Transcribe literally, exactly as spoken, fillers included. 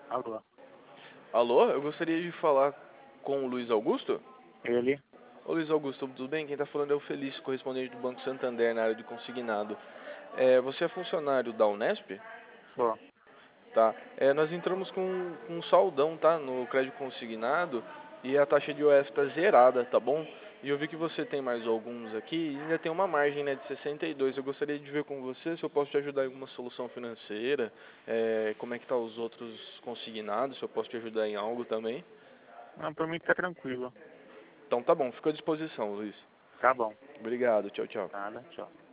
Alô, Alô, eu gostaria de falar com o Luiz Augusto. ele? Ô Luiz Augusto, tudo bem? Quem está falando é o Felício, correspondente do Banco Santander na área de consignado. É, você é funcionário da Unesp? Só. Tá. É, nós entramos com, com um saldão, tá? No crédito consignado e a taxa de O F tá zerada, tá bom? E eu vi que você tem mais alguns aqui e ainda tem uma margem, né, de sessenta e dois. Eu gostaria de ver com você se eu posso te ajudar em alguma solução financeira, é, como é que tá os outros consignados, se eu posso te ajudar em algo também. Não, pra mim tá tranquilo. Então tá bom, fico à disposição, Luiz. Tá bom. Obrigado, tchau, tchau. Nada, tchau.